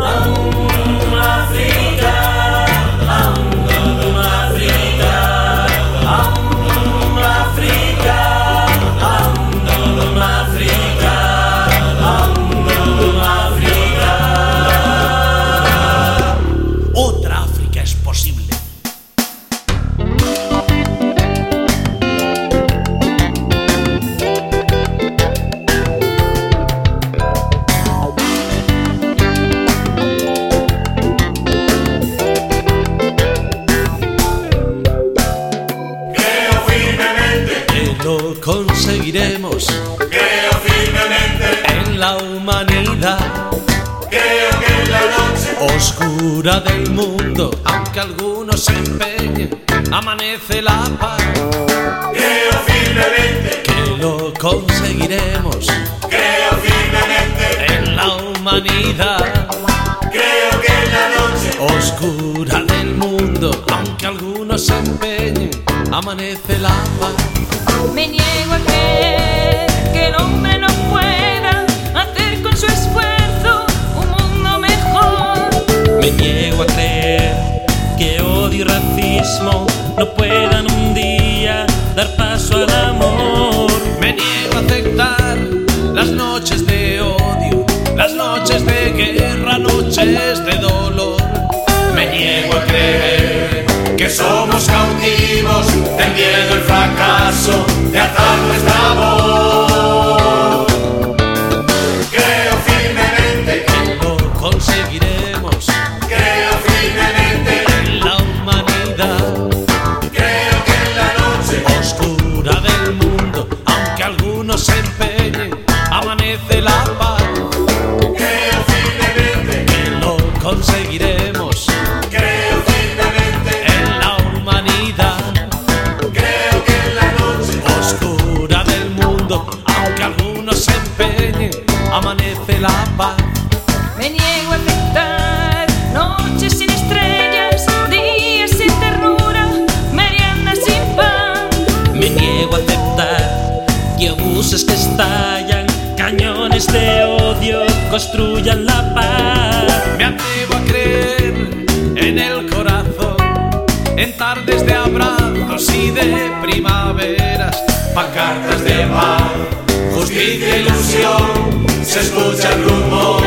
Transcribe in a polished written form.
Conseguiremos, creo firmemente en la humanidad. Creo que en la noche oscura del mundo, aunque algunos se empeñen, amanece la paz. Creo firmemente que lo conseguiremos. Creo firmemente en la humanidad. Creo que en la noche oscura del mundo, aunque algunos se empeñen, amanece la paz. Me niego a creer que el hombre no pueda hacer con su esfuerzo un mundo mejor. Me niego a creer que odio y racismo no puedan un día dar paso al amor. Me niego a aceptar las noches de odio, las noches de guerra, noches de dolor. Me niego a creer que somos cautivos del miedo, el fracaso de alzar nuestra voz. Creo firmemente que lo conseguiremos. Creo firmemente en la humanidad. Creo que en la noche oscura del mundo, aunque algunos se empeñen, amanece la paz. Creo firmemente que lo conseguiremos. Creo firmemente en la humanidad. Creo que en la noche oscura del mundo, aunque algunos se empeñen, amanece la paz. Me niego a aceptar noches sin estrellas, días sin ternura, meriendas sin pan. Me niego a aceptar que obuses que estallan, cañones de odio construyan la paz. Me atrevo a creer en el corazón, en tardes de abrazos y de primaveras, pancartas de paz, justicia e ilusión, se escucha el rumor